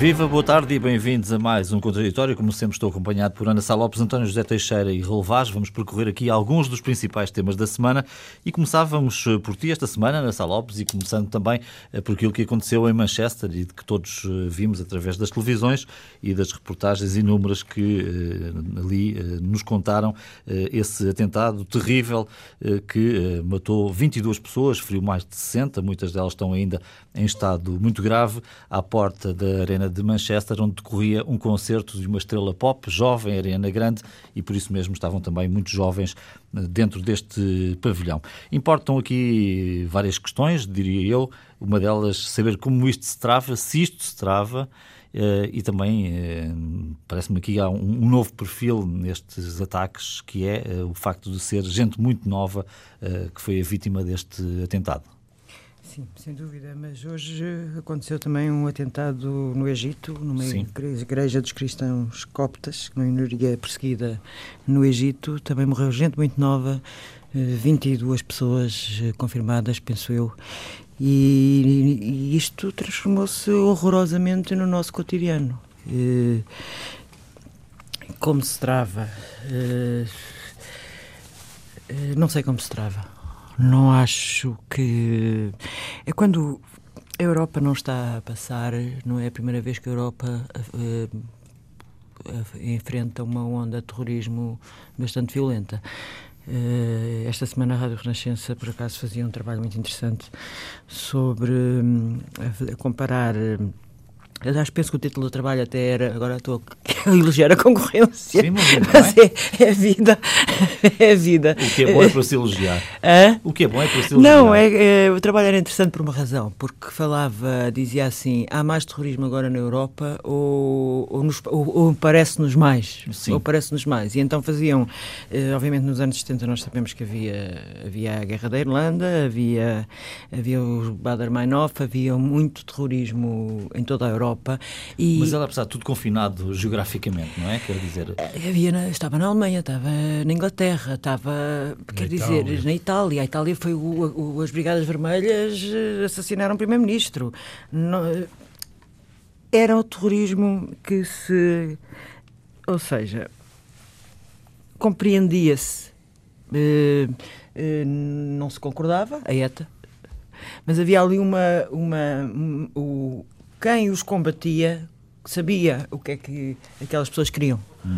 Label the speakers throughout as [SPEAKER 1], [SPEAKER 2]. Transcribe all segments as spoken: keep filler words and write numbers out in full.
[SPEAKER 1] Viva, boa tarde e bem-vindos a mais um Contraditório. Como sempre estou acompanhado por Ana Sá Lopes, António José Teixeira e Raul Vaz. Vamos percorrer aqui alguns dos principais temas da semana e começávamos por ti esta semana, Ana Sá Lopes, e começando também por aquilo que aconteceu em Manchester e de que todos vimos através das televisões e das reportagens inúmeras que eh, ali eh, nos contaram eh, esse atentado terrível eh, que eh, matou vinte e duas pessoas, feriu mais de sessenta, muitas delas estão ainda em estado muito grave, à porta da Arena de Manchester, onde decorria um concerto de uma estrela pop jovem, Ariana Grande, e por isso mesmo estavam também muitos jovens dentro deste pavilhão. Importam aqui várias questões, diria eu, uma delas saber como isto se trava, se isto se trava, Uh, e também uh, parece-me que há um, um novo perfil nestes ataques, que é uh, o facto de ser gente muito nova uh, que foi a vítima deste atentado.
[SPEAKER 2] Sim, sem dúvida, mas hoje aconteceu também um atentado no Egito, numa igreja, igreja dos cristãos coptas, uma minoria perseguida no Egito. Também morreu gente muito nova, vinte e duas pessoas confirmadas, penso eu. E, e isto transformou-se horrorosamente no nosso cotidiano. E, como se trava? E, não sei como se trava. Não acho que... É quando a Europa não está a passar, não é a primeira vez que a Europa uh, uh, enfrenta uma onda de terrorismo bastante violenta. Uh, esta semana a Rádio Renascença, por acaso, fazia um trabalho muito interessante sobre um, a, a comparar... Uh, Aliás, penso que o título do trabalho até era, agora estou a elogiar a concorrência.
[SPEAKER 1] Sim, imagino, não
[SPEAKER 2] mas é? É, é a vida. É a vida.
[SPEAKER 1] O que é bom é para se elogiar.
[SPEAKER 2] Hã?
[SPEAKER 1] O que é bom é para se elogiar.
[SPEAKER 2] Não, é, é, o trabalho era interessante por uma razão, porque falava, dizia assim, há mais terrorismo agora na Europa ou, ou, nos, ou, ou parece-nos mais.
[SPEAKER 1] Sim.
[SPEAKER 2] Ou parece-nos mais. E então faziam, eh, obviamente nos anos setenta nós sabemos que havia, havia a Guerra da Irlanda, havia, havia o Baader-Meinhof, havia muito terrorismo em toda a Europa. E
[SPEAKER 1] mas ela, apesar de tudo, confinado geograficamente, não é? Quer dizer...
[SPEAKER 2] Havia na, estava na Alemanha, estava na Inglaterra, estava, quer dizer,
[SPEAKER 3] Itália.
[SPEAKER 2] na Itália. A Itália foi o, o, as Brigadas Vermelhas assassinaram o primeiro-ministro. Não, era o terrorismo que se... Ou seja, compreendia-se, eh, eh, não se concordava, a ETA, mas havia ali uma... uma um, um, quem os combatia sabia o que é que aquelas pessoas queriam. Hum.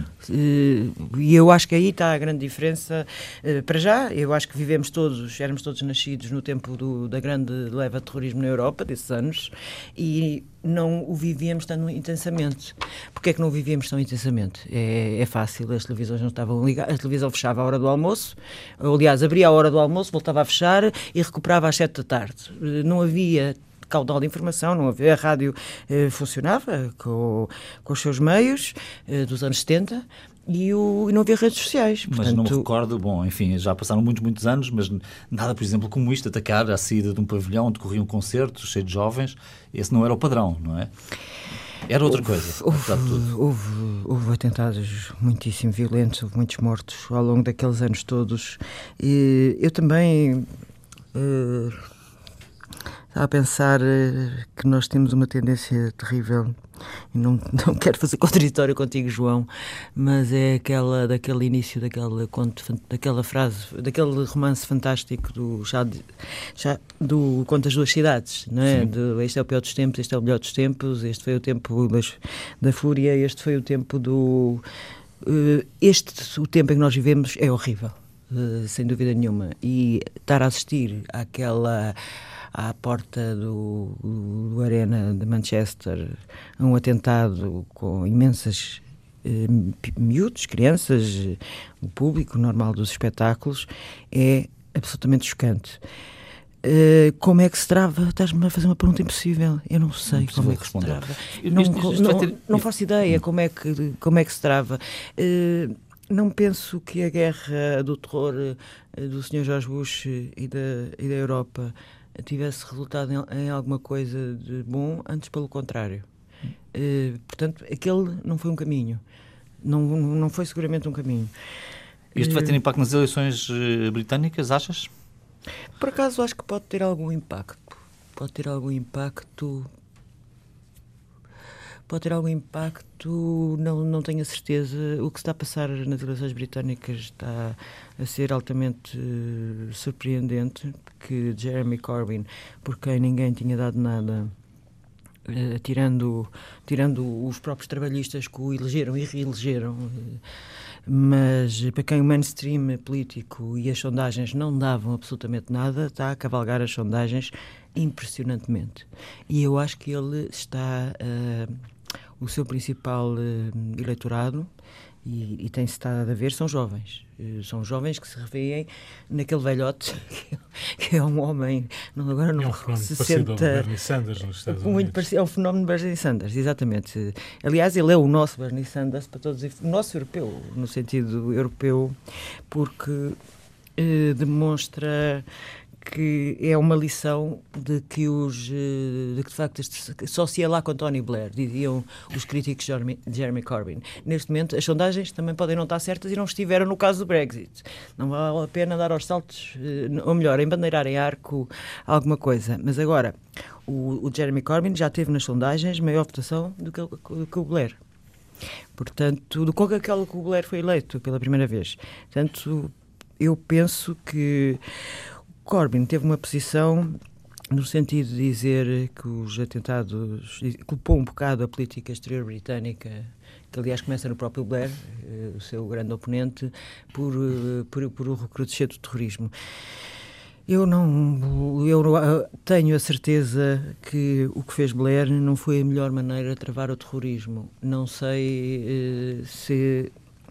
[SPEAKER 2] E eu acho que aí está a grande diferença. Para já, eu acho que vivemos todos, éramos todos nascidos no tempo do, da grande leva de terrorismo na Europa, desses anos, e não o vivíamos tão intensamente. Porquê é que não o vivíamos tão intensamente? É, é fácil, as televisões não estavam ligadas, a televisão fechava à hora do almoço, ou, aliás, abria à hora do almoço, voltava a fechar e recuperava às sete da tarde. Não havia caudal de informação, não havia, a rádio eh, funcionava com, com os seus meios eh, dos anos setenta e, o, e não havia redes sociais.
[SPEAKER 1] Mas
[SPEAKER 2] portanto...
[SPEAKER 1] não me recordo, bom, enfim, já passaram muitos, muitos anos, mas nada, por exemplo, como isto, atacar à saída de um pavilhão onde corria um concerto cheio de jovens, esse não era o padrão, não é? Era outra
[SPEAKER 2] houve,
[SPEAKER 1] coisa,
[SPEAKER 2] houve,
[SPEAKER 1] apesar de tudo.
[SPEAKER 2] Houve, houve atentados muitíssimo violentos, houve muitos mortos ao longo daqueles anos todos. E eu também... Uh, a pensar que nós temos uma tendência terrível, e não, não quero fazer contraditório contigo, João, mas é aquela, daquele início daquela, conto, daquela frase, daquele romance fantástico do, já, já, do Conto das Duas Cidades, não é? De, este é o pior dos tempos, este é o melhor dos tempos, este foi o tempo das, da fúria, este foi o tempo do... Este, o tempo em que nós vivemos é horrível, sem dúvida nenhuma, e estar a assistir àquela... à porta do, do Arena de Manchester, um atentado com imensas eh, miúdos, crianças, o público normal dos espetáculos, é absolutamente chocante. Uh, como é que se trava? Estás-me a fazer uma pergunta impossível. Eu não sei não como é que responder. se trava. Não, isto, isto não, ter... não faço ideia como é que, como é que se trava. Uh, não penso que a guerra do terror uh, do senhor George Bush e da, e da Europa tivesse resultado em, em alguma coisa de bom, antes pelo contrário. Uh, portanto, aquele não foi um caminho. Não, não foi seguramente um caminho.
[SPEAKER 1] Isto uh, vai ter impacto nas eleições uh, britânicas, achas?
[SPEAKER 2] Por acaso, acho que pode ter algum impacto. Pode ter algum impacto... pode ter algum impacto, não, não tenho a certeza. O que se está a passar nas eleições britânicas está a ser altamente uh, surpreendente, que Jeremy Corbyn, por quem ninguém tinha dado nada, uh, tirando, tirando os próprios trabalhistas que o elegeram e reelegeram, uh, mas para quem o mainstream político e as sondagens não davam absolutamente nada, está a cavalgar as sondagens impressionantemente. E eu acho que ele está... Uh, o seu principal uh, eleitorado, e, e tem-se estado a ver, são jovens. Uh, são jovens que se revêem naquele velhote, que é um homem... Não, agora não,
[SPEAKER 3] é um fenómeno
[SPEAKER 2] sessenta,
[SPEAKER 3] parecido ao de Bernie Sanders nos Estados
[SPEAKER 2] muito
[SPEAKER 3] Unidos.
[SPEAKER 2] Parecido, é um fenómeno de Bernie Sanders, exatamente. Aliás, ele é o nosso Bernie Sanders, para todos, o nosso europeu, no sentido europeu, porque uh, demonstra... que é uma lição de que os de que de facto só se ia lá com Tony Blair, diziam os críticos de Jeremy, Jeremy Corbyn. Neste momento as sondagens também podem não estar certas e não estiveram no caso do Brexit. Não vale a pena dar aos saltos, ou melhor, embandeirar em arco alguma coisa. Mas agora, o, o Jeremy Corbyn já teve nas sondagens maior votação do que, do que o Blair. Portanto, do que aquele que o Blair foi eleito pela primeira vez. Portanto, eu penso que Corbyn teve uma posição no sentido de dizer que os atentados... culpou um bocado a política exterior britânica, que aliás começa no próprio Blair, o seu grande oponente, por, por, por o recrudescer do terrorismo. Eu não... eu tenho a certeza que o que fez Blair não foi a melhor maneira de travar o terrorismo. Não sei uh, se...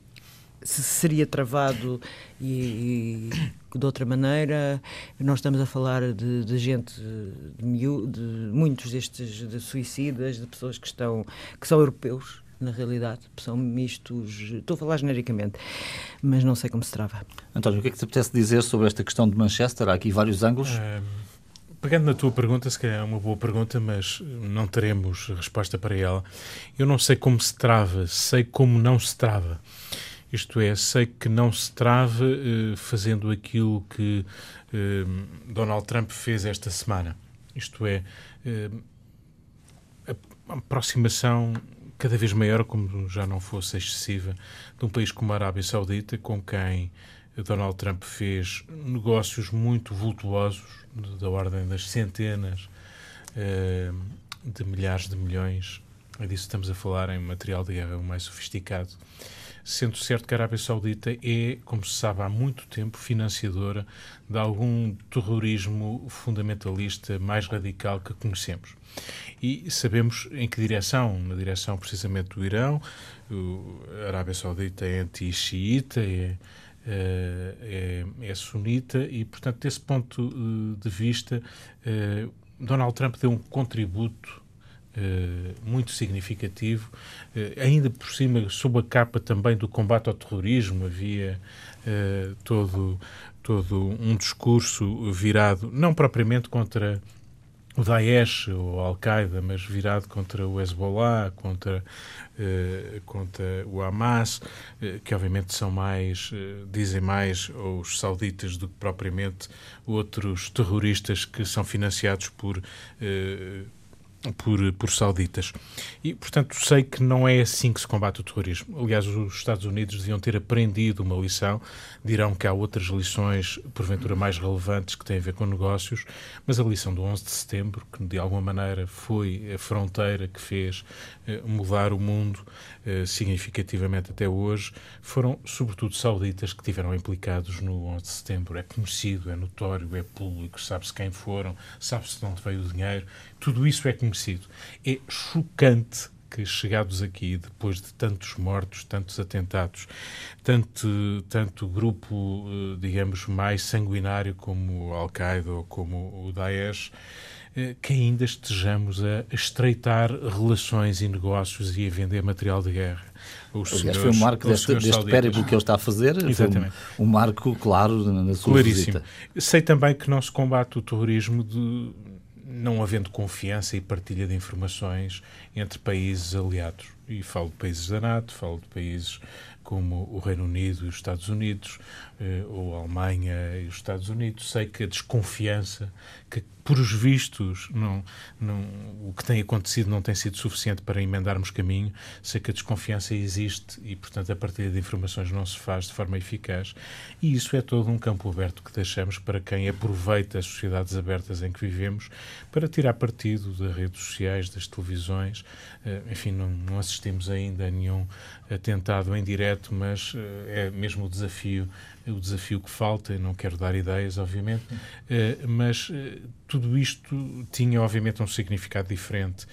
[SPEAKER 2] se seria travado e, e de outra maneira. Nós estamos a falar de, de gente, de, miú, de muitos destes de suicidas, de pessoas que estão que são europeus, na realidade, são mistos, estou a falar genericamente, mas não sei como se trava.
[SPEAKER 1] António, o que é que te apetece dizer sobre esta questão de Manchester? Há aqui vários ângulos.
[SPEAKER 3] Um, pegando na tua pergunta, se calhar é uma boa pergunta, mas não teremos resposta para ela. Eu não sei como se trava, sei como não se trava. Isto é, sei que não se trava uh, fazendo aquilo que uh, Donald Trump fez esta semana. Isto é, uh, a aproximação cada vez maior, como já não fosse excessiva, de um país como a Arábia Saudita, com quem Donald Trump fez negócios muito vultuosos, da ordem das centenas uh, de milhares de milhões. É disso que estamos a falar em material de guerra mais sofisticado. Sendo certo que a Arábia Saudita é, como se sabe há muito tempo, financiadora de algum terrorismo fundamentalista mais radical que conhecemos. E sabemos em que direção, na direção precisamente do Irão. A Arábia Saudita é anti-xiita, é, é, é sunita e, portanto, desse ponto de vista, Donald Trump deu um contributo Uh, muito significativo, uh, ainda por cima, sob a capa também do combate ao terrorismo, havia uh, todo, todo um discurso virado, não propriamente contra o Daesh ou a Al-Qaeda, mas virado contra o Hezbollah, contra, uh, contra o Hamas, uh, que obviamente são mais, uh, dizem mais os sauditas do que propriamente outros terroristas que são financiados por uh, Por, por sauditas. E, portanto, sei que não é assim que se combate o terrorismo. Aliás, os Estados Unidos deviam ter aprendido uma lição. Dirão que há outras lições, porventura mais relevantes, que têm a ver com negócios, mas a lição do onze de setembro, que de alguma maneira foi a fronteira que fez eh, mudar o mundo eh, significativamente até hoje, foram sobretudo sauditas que tiveram implicados no onze de setembro. É conhecido, é notório, é público, sabe-se quem foram, sabe-se de onde veio o dinheiro. Tudo isso é conhecido. É chocante que, chegados aqui, depois de tantos mortos, tantos atentados, tanto, tanto grupo, digamos, mais sanguinário como o Al-Qaeda ou como o Daesh, que ainda estejamos a estreitar relações e negócios e a vender material de guerra. Os
[SPEAKER 1] Aliás,
[SPEAKER 3] senhores,
[SPEAKER 1] foi um marco deste, deste périplo que ele está a fazer. Exatamente. Foi um, um marco claro na sua
[SPEAKER 3] Claríssimo.
[SPEAKER 1] visita.
[SPEAKER 3] Sei também que não se combate o terrorismo de... não havendo confiança e partilha de informações entre países aliados. E falo de países da NATO, falo de países como o Reino Unido e os Estados Unidos, ou a Alemanha e os Estados Unidos. Sei que a desconfiança, que por os vistos não, não, o que tem acontecido não tem sido suficiente para emendarmos caminho. Sei que a desconfiança existe e, portanto, a partilha de informações não se faz de forma eficaz. E isso é todo um campo aberto que deixamos para quem aproveita as sociedades abertas em que vivemos para tirar partido das redes sociais, das televisões. Enfim, não, não assistimos ainda a nenhum atentado em direto, mas é mesmo o desafio o desafio que falta. Eu não quero dar ideias, obviamente, mas tudo isto tinha, obviamente, um significado diferente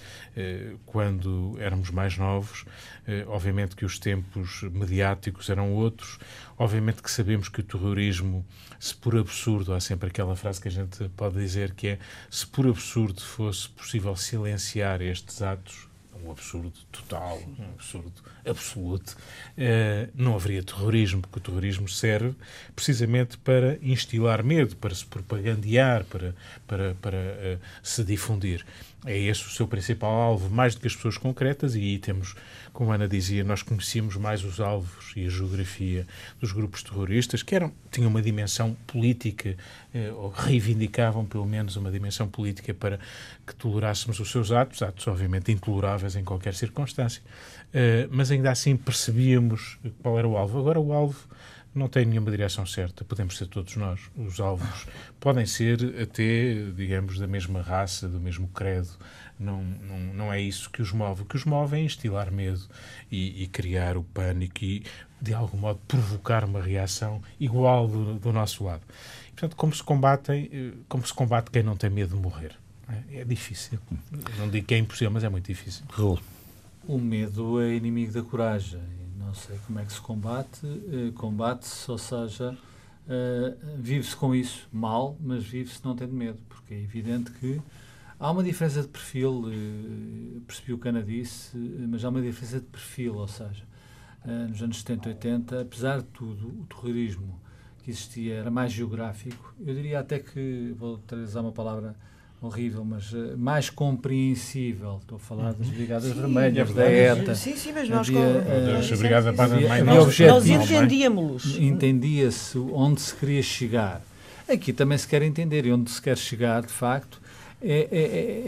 [SPEAKER 3] quando éramos mais novos. Obviamente que os tempos mediáticos eram outros. Obviamente que sabemos que o terrorismo, se por absurdo, há sempre aquela frase que a gente pode dizer que é: se por absurdo fosse possível silenciar estes atos, um absurdo total, um absurdo absoluto, eh, não haveria terrorismo, porque o terrorismo serve precisamente para instilar medo, para se propagandear, para, para, para uh, se difundir. É esse o seu principal alvo, mais do que as pessoas concretas, e aí temos, como a Ana dizia, nós conhecíamos mais os alvos e a geografia dos grupos terroristas, que eram, tinham uma dimensão política, eh, ou reivindicavam pelo menos uma dimensão política para que tolerássemos os seus atos, atos obviamente intoleráveis em qualquer circunstância, eh, mas ainda assim percebíamos qual era o alvo. Agora o alvo não tem nenhuma direção certa, podemos ser todos nós. Os alvos podem ser até, digamos, da mesma raça, do mesmo credo. Não, não, não é isso que os move. O que os move é instilar medo e, e criar o pânico e, de algum modo, provocar uma reação igual do, do nosso lado. E, portanto, como se, combatem, como se combate quem não tem medo de morrer? É, é difícil. Não digo que é impossível, mas é muito difícil.
[SPEAKER 4] O medo é inimigo da coragem. Não sei como é que se combate, uh, combate-se, ou seja, uh, vive-se com isso mal, mas vive-se não tendo medo, porque é evidente que há uma diferença de perfil, uh, percebi o que a Ana disse, uh, mas há uma diferença de perfil, ou seja, uh, nos anos setenta, oitenta, apesar de tudo, o terrorismo que existia era mais geográfico, eu diria até que, vou utilizar uma palavra horrível, mas uh, mais compreensível. Estou a falar das Brigadas
[SPEAKER 2] sim,
[SPEAKER 4] Vermelhas,
[SPEAKER 2] é
[SPEAKER 4] da ETA.
[SPEAKER 2] Sim, sim, mas nós...
[SPEAKER 4] Havia,
[SPEAKER 2] com...
[SPEAKER 4] uh,
[SPEAKER 3] As Brigadas Vermelhas,
[SPEAKER 2] nós entendíamos-los.
[SPEAKER 4] Entendia-se onde se queria chegar. Aqui também se quer entender, e onde se quer chegar, de facto, é, é,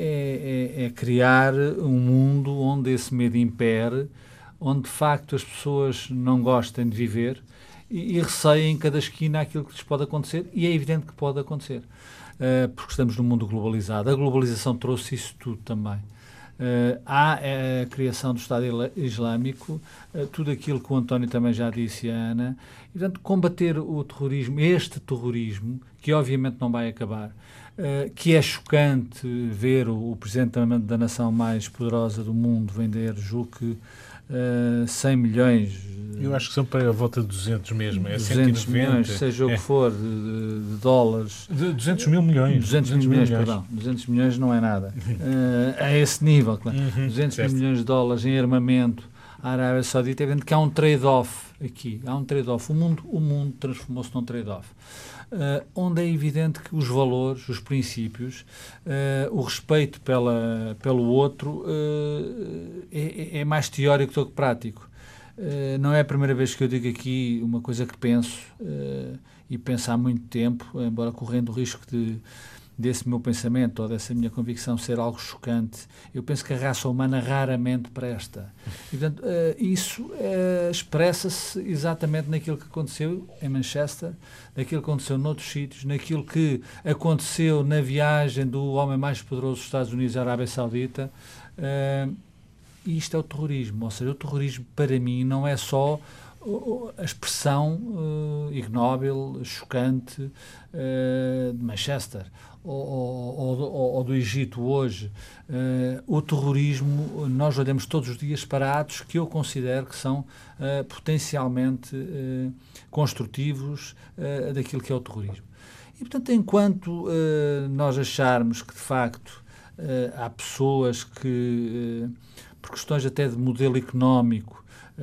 [SPEAKER 4] é, é, é criar um mundo onde esse medo impere, onde, de facto, as pessoas não gostem de viver e, e receiem em cada esquina aquilo que lhes pode acontecer, e é evidente que pode acontecer. Uh, porque estamos num mundo globalizado. A globalização trouxe isso tudo também. Uh, há a criação do Estado Islâmico, uh, tudo aquilo que o António também já disse, a Ana, e, portanto, combater o terrorismo, este terrorismo, que obviamente não vai acabar, uh, que é chocante ver o, o Presidente da, da nação mais poderosa do mundo vender, julgo que Uh, cem milhões.
[SPEAKER 3] Eu acho que são para a volta de duzentos mesmo. É
[SPEAKER 4] duzentos
[SPEAKER 3] cento e noventa,
[SPEAKER 4] milhões, seja o que
[SPEAKER 3] é.
[SPEAKER 4] for, de, de dólares.
[SPEAKER 3] De duzentos mil milhões.
[SPEAKER 4] duzentos mil milhões, perdão. duzentos milhões não é nada. Uh, a esse nível, claro. Uhum, duzentos mil milhões de dólares em armamento à Arábia Saudita, é evidente que há um trade-off aqui. Há um trade-off. O mundo, o mundo transformou-se num trade-off. Uh, onde é evidente que os valores, os princípios, uh, o respeito pela, pelo outro uh, é, é mais teórico do que prático. Uh, não é a primeira vez que eu digo aqui uma coisa que penso, uh, e penso há muito tempo, embora correndo o risco de, desse meu pensamento ou dessa minha convicção ser algo chocante. Eu penso que a raça humana raramente presta. E, portanto, uh, isso uh, expressa-se exatamente naquilo que aconteceu em Manchester, naquilo que aconteceu noutros sítios, naquilo que aconteceu na viagem do homem mais poderoso dos Estados Unidos à Arábia Saudita. Uh, e isto é o terrorismo. Ou seja, o terrorismo, para mim, não é só a expressão uh, ignóbil, chocante uh, de Manchester ou, ou, ou, ou do Egito hoje. Uh, o terrorismo, nós olhamos todos os dias para atos que eu considero que são uh, potencialmente uh, construtivos uh, daquilo que é o terrorismo. E, portanto, enquanto uh, nós acharmos que, de facto, uh, há pessoas que, uh, por questões até de modelo económico,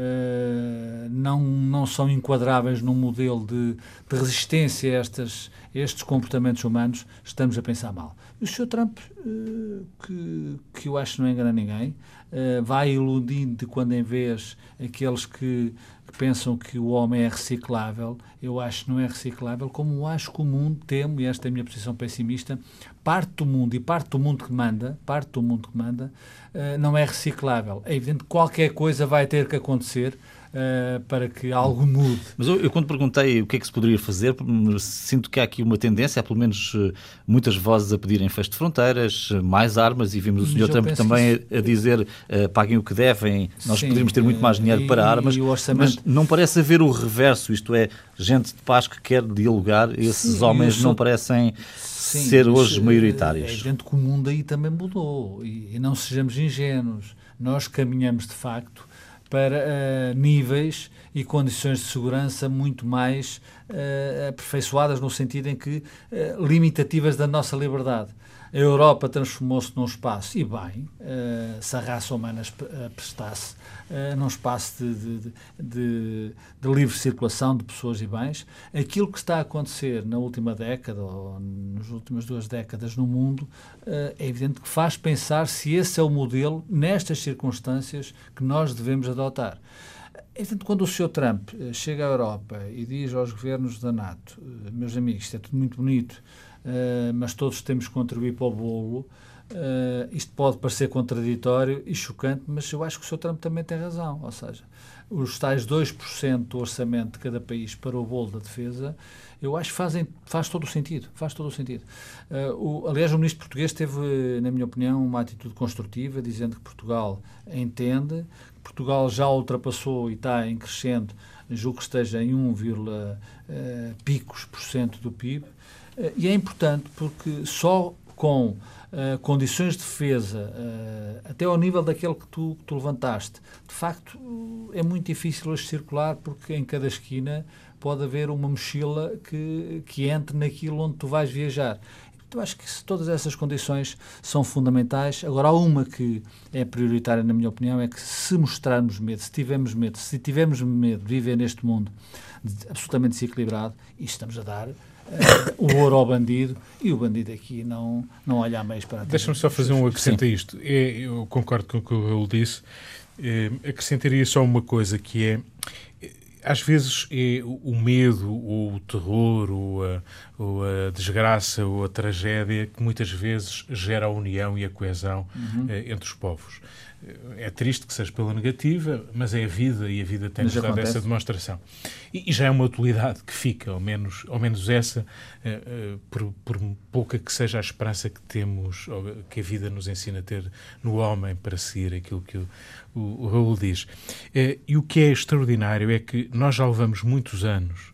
[SPEAKER 4] Uh, não, não são enquadráveis num modelo de, de resistência a, estas, a estes comportamentos humanos, estamos a pensar mal. E o senhor Trump, uh, que, que eu acho que não engana ninguém, uh, vai iludindo de quando em vez aqueles que, que pensam que o homem é reciclável. Eu acho que não é reciclável, como acho que o mundo, temo, e esta é a minha posição pessimista, parte do mundo, e parte do mundo que manda, parte do mundo que manda, uh, não é reciclável. É evidente que qualquer coisa vai ter que acontecer Uh, para que algo mude.
[SPEAKER 1] Mas eu, eu quando perguntei o que é que se poderia fazer, sinto que há aqui uma tendência, há pelo menos uh, muitas vozes a pedirem fecho de fronteiras, uh, mais armas, e vimos o senhor Trump também isso... a, a dizer uh, paguem o que devem, nós Sim, poderíamos ter muito mais dinheiro uh, para armas, orçamento... mas não parece haver o reverso, isto é, gente de paz que quer dialogar, esses Sim, homens sou... não parecem Sim, ser hoje maioritários.
[SPEAKER 4] É evidente que o mundo aí também mudou, e, e não sejamos ingênuos, nós caminhamos de facto para uh, níveis e condições de segurança muito mais uh, aperfeiçoadas, no sentido em que uh, limitativas da nossa liberdade. A Europa transformou-se num espaço, e bem, uh, se a raça humana prestasse, uh, num espaço de, de, de, de livre circulação de pessoas e bens. Aquilo que está a acontecer na última década, ou nas últimas duas décadas no mundo, uh, é evidente que faz pensar se esse é o modelo, nestas circunstâncias, que nós devemos adotar. É evidente que quando o senhor Trump uh, chega à Europa e diz aos governos da NATO, uh, meus amigos, isto é tudo muito bonito, Uh, mas todos temos que contribuir para o bolo. Uh, isto pode parecer contraditório e chocante, mas eu acho que o senhor Trump também tem razão. Ou seja, os tais dois por cento do orçamento de cada país para o bolo da defesa, eu acho que fazem, faz todo o sentido. Faz todo o sentido. Uh, o, aliás, o ministro português teve, na minha opinião, uma atitude construtiva, dizendo que Portugal entende, que Portugal já ultrapassou e está em crescendo, julgo que esteja em um vírgula picos por cento do P I B. E é importante porque só com uh, condições de defesa, uh, até ao nível daquele que tu, que tu levantaste, de facto uh, é muito difícil hoje circular, porque em cada esquina pode haver uma mochila que, que entre naquilo onde tu vais viajar. Então acho que todas essas condições são fundamentais. Agora, há uma que é prioritária, na minha opinião, é que se mostrarmos medo, se tivermos medo, se tivermos medo de viver neste mundo absolutamente desequilibrado, e estamos a dar Uh, o ouro ao bandido, e o bandido aqui não, não olha a meios para...
[SPEAKER 3] Deixa-me só fazer um acrescento a isto. É, eu concordo com o que ele disse. É, acrescentaria só uma coisa, que é, às vezes é o medo, ou o terror, ou a, ou a desgraça, ou a tragédia, que muitas vezes gera a união e a coesão uhum. eh, entre os povos. É triste que seja pela negativa, mas é a vida, e a vida tem-nos dado essa demonstração. E, e já é uma utilidade que fica, ao menos, ao menos essa, uh, uh, por, por pouca que seja a esperança que temos, ou, que a vida nos ensina a ter no homem para seguir aquilo que o, o, o Raul diz. Uh, e o que é extraordinário é que nós já levamos muitos anos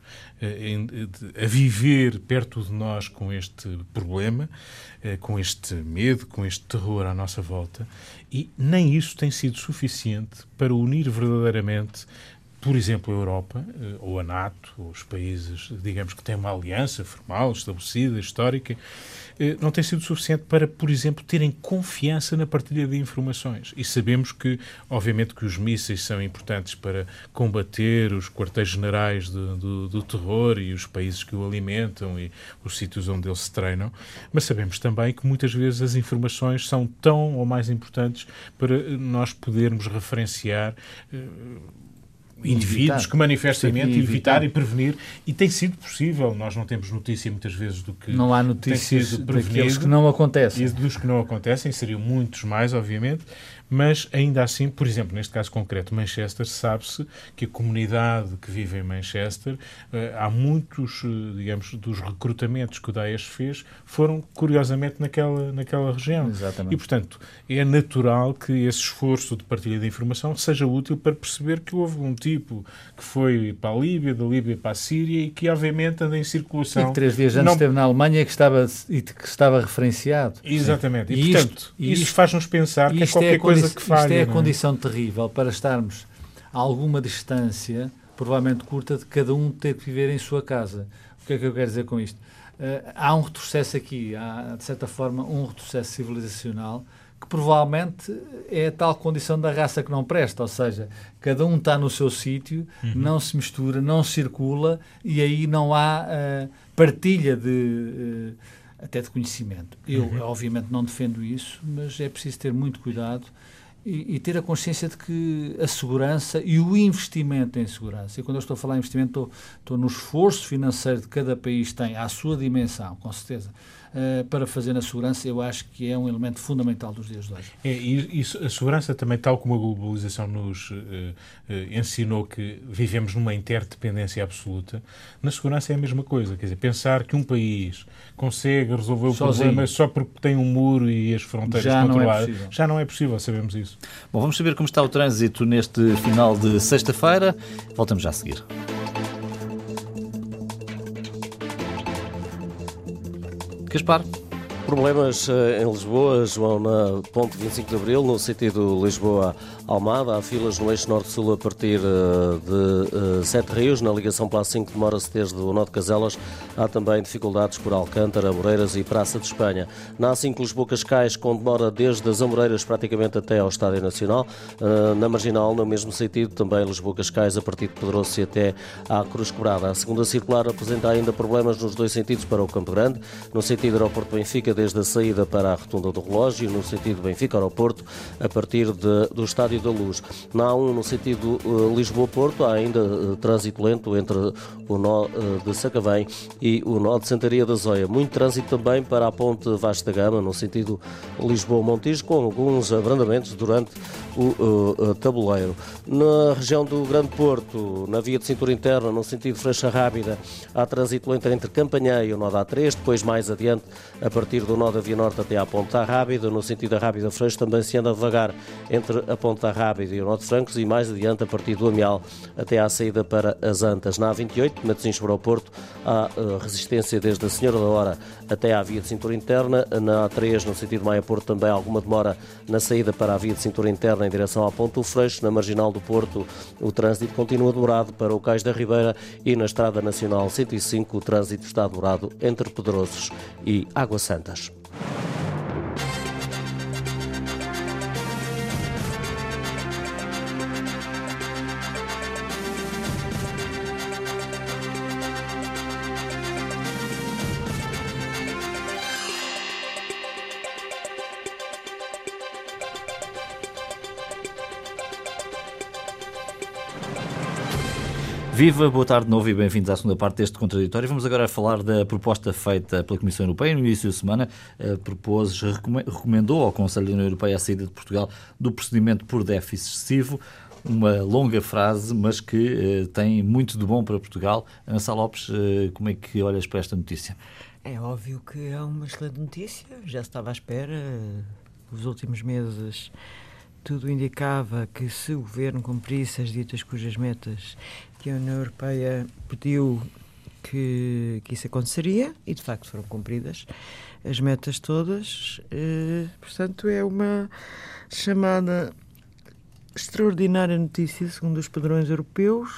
[SPEAKER 3] a viver perto de nós com este problema, com este medo, com este terror à nossa volta, e nem isso tem sido suficiente para unir verdadeiramente, por exemplo, a Europa, ou a NATO, ou os países, digamos, que têm uma aliança formal, estabelecida, histórica, não tem sido suficiente para, por exemplo, terem confiança na partilha de informações. E sabemos que, obviamente, que os mísseis são importantes para combater os quartéis-generais do, do, do terror e os países que o alimentam e os sítios onde eles se treinam, mas sabemos também que muitas vezes as informações são tão ou mais importantes para nós podermos referenciar uh, indivíduos evitar. que manifestamente Sim, evitar. evitar e prevenir, e tem sido possível. Nós não temos notícia muitas vezes do que
[SPEAKER 4] não há notícias daqueles que não acontecem.
[SPEAKER 3] E dos que não acontecem, seriam muitos mais, obviamente, mas ainda assim, por exemplo, neste caso concreto, Manchester, sabe-se que a comunidade que vive em Manchester, há muitos, digamos, dos recrutamentos que o Daesh fez, foram curiosamente naquela, naquela região.
[SPEAKER 4] Exatamente.
[SPEAKER 3] E, portanto, é natural que esse esforço de partilha de informação seja útil para perceber que houve um tipo que foi para a Líbia, da Líbia para a Síria, e que obviamente anda em circulação.
[SPEAKER 4] E que três dias antes não... esteve na Alemanha que estava, e que estava referenciado.
[SPEAKER 3] Exatamente. E, e portanto, isto, isso isto, faz-nos pensar que é qualquer é coisa que falha.
[SPEAKER 4] Isto é a
[SPEAKER 3] não?
[SPEAKER 4] condição terrível para estarmos a alguma distância, provavelmente curta, de cada um ter que viver em sua casa. O que é que eu quero dizer com isto? Uh, há um retrocesso aqui, há, de certa forma, um retrocesso civilizacional que provavelmente é a tal condição da raça que não presta, ou seja, cada um está no seu sítio, uhum. não se mistura, não circula, e aí não há uh, partilha de, uh, até de conhecimento. Eu, uhum. obviamente, não defendo isso, mas é preciso ter muito cuidado, e, e ter a consciência de que a segurança e o investimento em segurança, e quando eu estou a falar em investimento, estou, estou no esforço financeiro que cada país tem, à sua dimensão, com certeza, uh, para fazer na segurança, eu acho que é um elemento fundamental dos dias de hoje.
[SPEAKER 3] É, e isso, a segurança também, tal como a globalização nos uh, uh, ensinou que vivemos numa interdependência absoluta, na segurança é a mesma coisa. Quer dizer, pensar que um país consegue resolver o
[SPEAKER 4] Sozinho.
[SPEAKER 3] problema só porque tem um muro e as fronteiras
[SPEAKER 4] Já
[SPEAKER 3] controladas,
[SPEAKER 4] não é possível.
[SPEAKER 3] já não é possível, sabemos isso.
[SPEAKER 1] Bom, vamos saber como está o trânsito neste final de sexta-feira. Voltamos já a seguir. Gaspar.
[SPEAKER 5] Problemas em Lisboa, João, na ponte vinte e cinco de Abril, no sentido Lisboa-Almada. Há filas no eixo norte-sul a partir de Sete Rios. Na ligação pela A cinco demora-se desde o nó de Caselas. Há também dificuldades por Alcântara, Amoreiras e Praça de Espanha. Na A cinco Lisboa-Cascais, com demora desde as Amoreiras praticamente até ao Estádio Nacional. Na Marginal, no mesmo sentido, também Lisboa-Cascais a partir de Pedroço e até à Cruz Quebrada. A segunda circular apresenta ainda problemas nos dois sentidos para o Campo Grande. No sentido Aeroporto-Benfica, desde a saída para a Rotunda do Relógio, no sentido Benfica-Aeroporto, a partir de, do Estádio da Luz. Na A um, no sentido uh, Lisboa-Porto, há ainda uh, trânsito lento entre o nó uh, de Sacavém e o nó de Santaria da Zóia. Muito trânsito também para a ponte Vasco da Gama, no sentido Lisboa-Montijo, com alguns abrandamentos durante o uh, uh, tabuleiro. Na região do Grande Porto, na via de cintura interna, no sentido Freixa Rábida, há trânsito lento entre Campanhã e o nó da A três, depois mais adiante, a partir do nó da Via Norte até à Ponte da Rábida, no sentido da Rábida Freixo também se anda devagar entre a Ponte da Rábida e o nó de Francos, e mais adiante a partir do Amial até à saída para as Antas. Na A vinte e oito, Matosinhos para o Porto, há uh, resistência desde a Senhora da Hora até à via de cintura interna. Na A três, no sentido Maia-Porto, também alguma demora na saída para a via de cintura interna em direção à Ponte do Freixo. Na Marginal do Porto, o trânsito continua demorado para o Cais da Ribeira, e na Estrada Nacional cento e cinco o trânsito está demorado entre Pedroços e Águas Santas.
[SPEAKER 1] Viva, boa tarde de novo e bem-vindos à segunda parte deste contraditório. Vamos agora falar da proposta feita pela Comissão Europeia no início da semana. Uh, propôs, recomendou ao Conselho da União Europeia a saída de Portugal do procedimento por déficit excessivo. Uma longa frase, mas que uh, tem muito de bom para Portugal. Ana Sá Lopes, uh, como é que olhas para esta notícia?
[SPEAKER 2] É óbvio que é uma excelente notícia. Já se estava à espera. Os últimos meses tudo indicava que se o Governo cumprisse as ditas cujas metas que a União Europeia pediu que, que isso aconteceria, e de facto foram cumpridas as metas todas. Eh, portanto, é uma chamada extraordinária notícia, segundo os padrões europeus,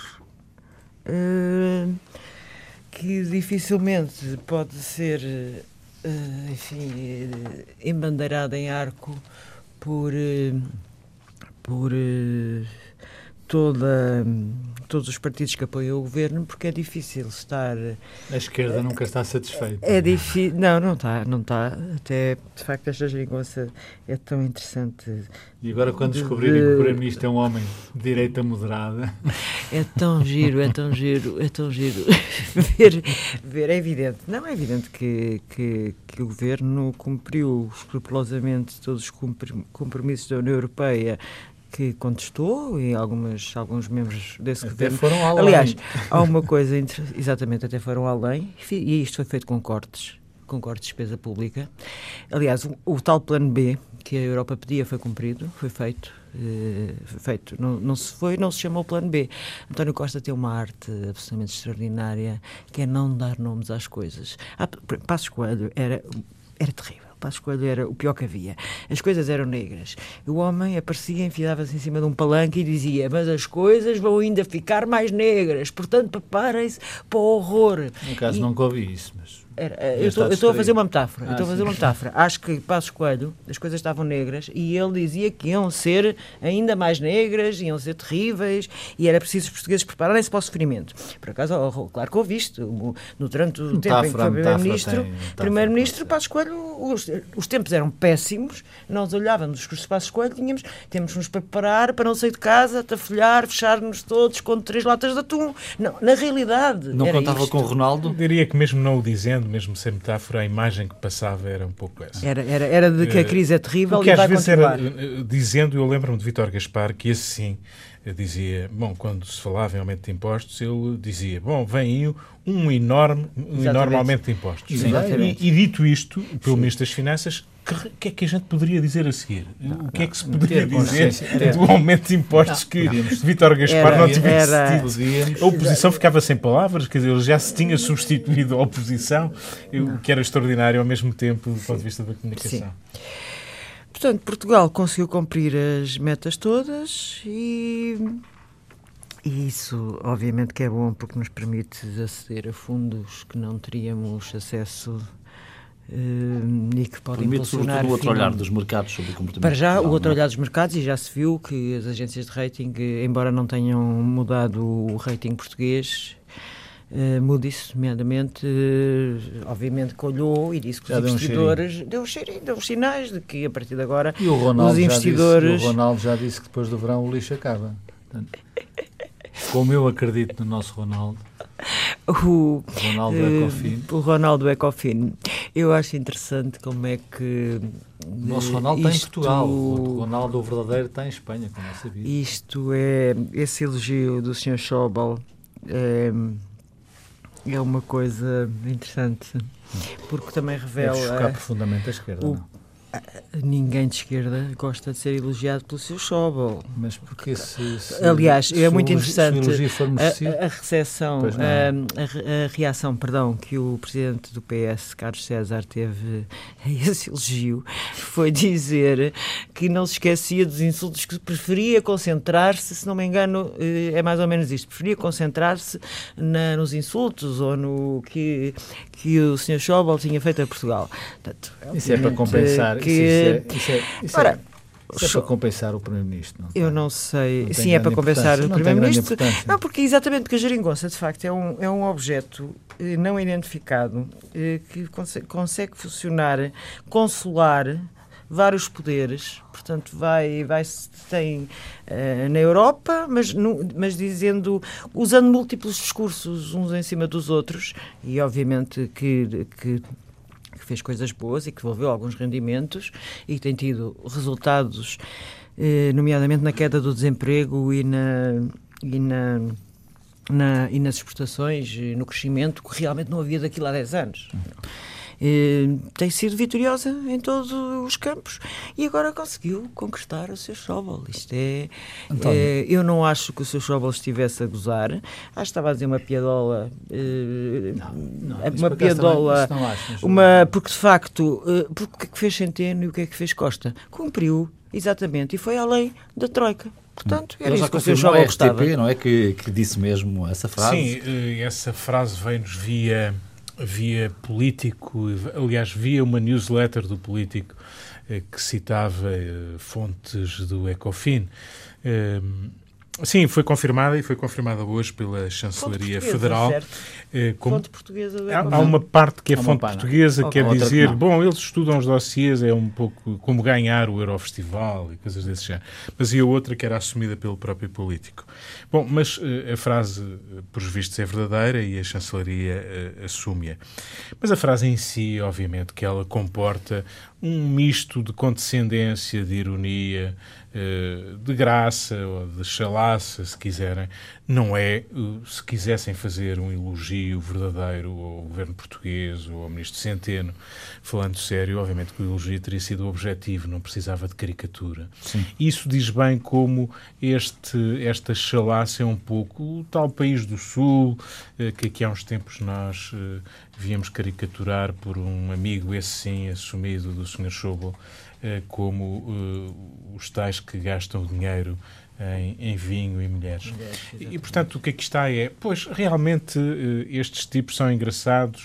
[SPEAKER 2] eh, que dificilmente pode ser, eh, enfim, eh, embandeirada em arco por... Eh, por uh, toda, todos os partidos que apoiam o Governo, porque é difícil estar...
[SPEAKER 4] A esquerda uh, nunca está satisfeita.
[SPEAKER 2] É difícil... Não, não está, não está. Até, de facto, esta geringonça é tão interessante.
[SPEAKER 4] E agora, quando de, descobrirem de... que o Primeiro-Ministro é um homem de direita moderada...
[SPEAKER 2] É tão giro, é tão giro, é tão giro. ver, ver, é evidente. Não, é evidente que, que, que o Governo cumpriu escrupulosamente todos os compromissos da União Europeia, que contestou, e algumas, alguns membros desse
[SPEAKER 4] até
[SPEAKER 2] governo...
[SPEAKER 4] foram além.
[SPEAKER 2] Aliás, há uma coisa... Exatamente, até foram além, e isto foi feito com cortes, com cortes de despesa pública. Aliás, o, o tal plano B que a Europa pedia foi cumprido, foi feito. Uh, foi feito. Não, não se foi, não se chamou plano B. António Costa tem uma arte absolutamente extraordinária, que é não dar nomes às coisas. Ah, Passos Coelho era, era terrível. Passos Coelho era o pior que havia. As coisas eram negras. O homem aparecia, enfiava-se em cima de um palanque e dizia: mas as coisas vão ainda ficar mais negras, portanto preparem-se para o horror.
[SPEAKER 4] No caso, e... nunca ouvi isso, mas...
[SPEAKER 2] Era, eu estou a fazer uma metáfora. Ah, estou a fazer uma metáfora. Acho que Passos Coelho, as coisas estavam negras e ele dizia que iam ser ainda mais negras, iam ser terríveis, e era preciso os portugueses prepararem-se para o sofrimento. Por acaso, claro que ouviste, no, durante o tempo em que foi Primeiro-Ministro, Primeiro-Ministro, Passos Coelho os tempos eram péssimos, nós olhávamos os Passos Coelho, tínhamos, temos que nos preparar para não sair de casa, tafolhar, fechar-nos todos com três latas de atum. Não, na realidade
[SPEAKER 1] não
[SPEAKER 2] era
[SPEAKER 1] contava
[SPEAKER 2] isto.
[SPEAKER 1] com o Ronaldo?
[SPEAKER 3] Eu diria que mesmo não o dizendo, mesmo sem metáfora, a imagem que passava era um pouco essa.
[SPEAKER 2] Era, era, era de que a crise é terrível
[SPEAKER 3] Porque
[SPEAKER 2] e
[SPEAKER 3] às
[SPEAKER 2] vai
[SPEAKER 3] vezes
[SPEAKER 2] continuar.
[SPEAKER 3] era, dizendo, eu lembro-me de Vítor Gaspar, que esse sim dizia, bom, quando se falava em aumento de impostos, ele dizia, bom, vem aí um enorme, um enorme aumento de impostos. E, e dito isto, pelo Ministro das Finanças, o que é que a gente poderia dizer a seguir?
[SPEAKER 4] Não,
[SPEAKER 3] o que é que se
[SPEAKER 4] não,
[SPEAKER 3] poderia dizer
[SPEAKER 4] ter.
[SPEAKER 3] do aumento de impostos não, que Vítor Gaspar
[SPEAKER 2] era,
[SPEAKER 3] não tivesse
[SPEAKER 2] era,
[SPEAKER 3] tido? A oposição ficava sem palavras, quer dizer, ele já se tinha substituído a oposição, o que era extraordinário ao mesmo tempo do ponto de vista da comunicação.
[SPEAKER 2] Sim. Portanto, Portugal conseguiu cumprir as metas todas e, e isso, obviamente, que é bom porque nos permite aceder a fundos que não teríamos acesso uh, e que podem
[SPEAKER 1] permite,
[SPEAKER 2] impulsionar...
[SPEAKER 1] sobretudo, o outro olhar dos mercados sobre o comportamento.
[SPEAKER 2] Para já,
[SPEAKER 1] Portugal,
[SPEAKER 2] o outro
[SPEAKER 1] não é?
[SPEAKER 2] olhar dos mercados, e já se viu que as agências de rating, embora não tenham mudado o rating português... Uh, Moody's, nomeadamente, uh, obviamente que olhou e disse que
[SPEAKER 4] já
[SPEAKER 2] os investidores deu, um cheirinho, deu uns sinais de que a partir de agora
[SPEAKER 4] e o Ronaldo
[SPEAKER 2] os investidores...
[SPEAKER 4] Já disse, o Ronaldo já disse que depois do verão o lixo acaba. Portanto, como eu acredito no nosso Ronaldo,
[SPEAKER 2] o
[SPEAKER 4] Ronaldo
[SPEAKER 2] uh,
[SPEAKER 4] Ecofin.
[SPEAKER 2] O Ronaldo Ecofin. Eu acho interessante como é que...
[SPEAKER 4] O nosso Ronaldo
[SPEAKER 2] isto,
[SPEAKER 4] está em Portugal, o Ronaldo o verdadeiro está em Espanha, como é sabido.
[SPEAKER 2] Isto é, esse elogio do senhor Schäuble é... É uma coisa interessante, porque também revela...
[SPEAKER 4] Deve chocar profundamente a esquerda,
[SPEAKER 2] o,
[SPEAKER 4] não?
[SPEAKER 2] Ninguém de esquerda gosta de ser elogiado pelo seu Schäuble.
[SPEAKER 4] Mas porque se, se,
[SPEAKER 2] aliás,
[SPEAKER 4] se
[SPEAKER 2] é muito
[SPEAKER 4] o,
[SPEAKER 2] interessante
[SPEAKER 4] se o for merecido,
[SPEAKER 2] a, a recepção, a, a, a reação, perdão, que o presidente do P S, Carlos César, teve a esse elogio, foi dizer que não se esquecia dos insultos, que preferia concentrar-se, se não me engano, é mais ou menos isto, preferia concentrar-se na, nos insultos ou no que, que o senhor Schäuble tinha feito a Portugal. Portanto,
[SPEAKER 4] isso é para compensar.
[SPEAKER 2] Que...
[SPEAKER 4] Isso, isso, é, isso, é, isso,
[SPEAKER 2] Ora,
[SPEAKER 4] é, isso é para compensar o Primeiro-Ministro. Não?
[SPEAKER 2] Eu não sei.
[SPEAKER 4] Não
[SPEAKER 2] Sim, é para compensar o Primeiro-Ministro. Não, porque exatamente porque a geringonça, de facto, é um, é um objeto eh, não identificado eh, que consegue, consegue funcionar, consolar vários poderes, portanto vai, vai tem uh, na Europa, mas, no, mas dizendo, usando múltiplos discursos uns em cima dos outros, e obviamente que, que que fez coisas boas e que devolveu alguns rendimentos e que tem tido resultados, eh, nomeadamente na queda do desemprego e, na, e, na, na, e nas exportações, e no crescimento, que realmente não havia daquilo há dez anos. Eh, tem sido vitoriosa em todos os campos e agora conseguiu conquistar o seu Schäuble. Isto é, é, eu não acho que o seu Schäuble estivesse a gozar. Acho que estava a dizer uma piadola, eh,
[SPEAKER 4] não, não,
[SPEAKER 2] uma piadola,
[SPEAKER 4] também, acho,
[SPEAKER 2] uma, porque de facto, eh, porque o que é que fez Centeno e o que é que fez Costa? Cumpriu, exatamente, e foi além da Troika. Portanto, era
[SPEAKER 1] Ele
[SPEAKER 2] isso que o seu
[SPEAKER 1] confirmou
[SPEAKER 2] Schäuble
[SPEAKER 1] a R T P,
[SPEAKER 2] gostava.
[SPEAKER 1] não é? Que, que disse mesmo essa frase.
[SPEAKER 3] Sim, essa frase veio-nos via... via Político, aliás, via uma newsletter do Político eh, que citava eh, fontes do Ecofin. Eh, sim, foi confirmada e foi confirmada hoje pela Chancelaria Federal.
[SPEAKER 2] Eh, como fonte portuguesa do
[SPEAKER 3] Ecofin. Há, há uma parte que é fonte
[SPEAKER 4] parte,
[SPEAKER 3] portuguesa,
[SPEAKER 4] okay.
[SPEAKER 3] quer dizer, bom, eles estudam os dossiês, é um pouco como ganhar o Eurofestival e coisas desse género. Mas e a outra que era assumida pelo próprio Político. Bom, mas uh, a frase, uh, por vistos, é verdadeira e a chancelaria uh, assume-a. Mas a frase em si, obviamente, que ela comporta um misto de condescendência, de ironia, uh, de graça ou de chalaça, se quiserem. Não é, uh, se quisessem fazer um elogio verdadeiro ao governo português ou ao ministro Centeno, falando sério, obviamente que o elogio teria sido objetivo, não precisava de caricatura.
[SPEAKER 1] Sim.
[SPEAKER 3] Isso diz bem como este, esta chalaça é um pouco o tal país do Sul, uh, que aqui há uns tempos nós uh, víamos caricaturar por um amigo, esse sim, assumido do senhor Schäuble, uh, como uh, os tais que gastam dinheiro Em, em vinho e mulheres. mulheres e, portanto, o que aqui está é, pois, realmente estes tipos são engraçados,